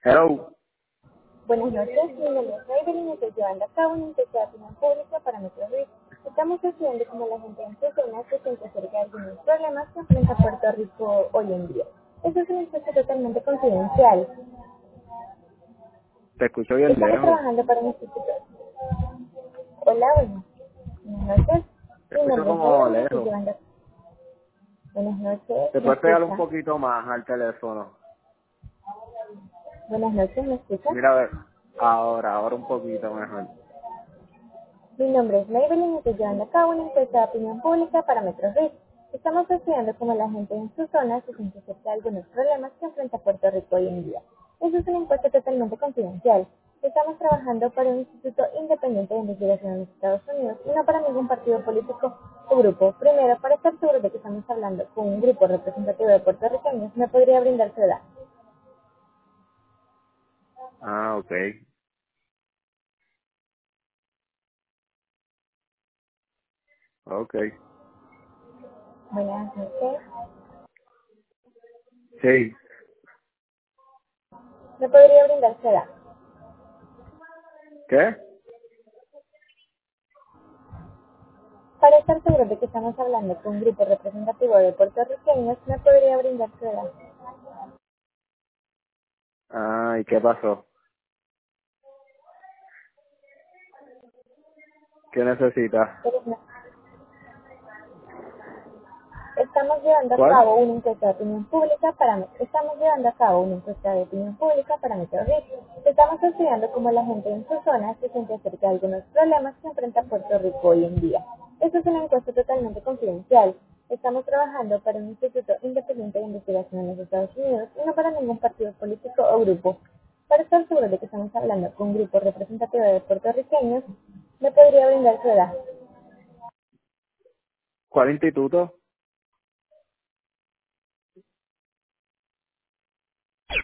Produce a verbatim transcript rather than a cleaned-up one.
Hello. Buenas noches, mi nombre es Evelyn y estoy llevando a cabo una investigación pública para MetroRIC. Estamos haciendo como la gente en personas se siente acerca de algunos problemas que enfrenta Puerto Rico hoy en día. Eso es una encuesta totalmente confidencial. Te escucho bien Estamos lejos. trabajando para un instituto. Hola, buenas, buenas noches. Te Mi escucho nombre es como Evelyn y estoy lejos. llevando. Buenas noches, Te ¿me puedes pegar un escucha? poquito más al teléfono. Buenas noches, ¿me escucha? Mira, a ver. Ahora, ahora un poquito mejor. Mi nombre es Maybelline y estoy llevando a cabo una encuesta de opinión pública para MetroRIC. Estamos estudiando cómo la gente en su zona se siente acerca de algunos problemas que enfrenta Puerto Rico hoy en día. Eso es una encuesta totalmente confidencial. Estamos trabajando para un instituto independiente de investigación en los Estados Unidos y no para ningún partido político o grupo. Primero, para estar seguro de que estamos hablando con un grupo representativo de puertorriqueños, me podría brindar su edad. Ah, ok. Ok. Buenas noches. Sí. Me podría brindar su edad. ¿Qué? Para estar seguro de que estamos hablando con un grupo representativo de puertorriqueños, ¿me podría brindar su edad? Ah, ¿y qué pasó? ¿Qué necesitas? Pero no. Estamos llevando a ¿Cuál? cabo una encuesta de opinión pública para estamos llevando a cabo una encuesta de opinión pública para MetroRIC. Estamos estudiando cómo la gente en su zona se siente acerca de algunos problemas que enfrenta Puerto Rico hoy en día. Esta es una encuesta totalmente confidencial. Estamos trabajando para un instituto independiente de investigación en los Estados Unidos y no para ningún partido político o grupo. Para estar seguro de que estamos hablando con un grupo representativo de puertorriqueños, ¿me podría brindar su edad? ¿Cuál instituto?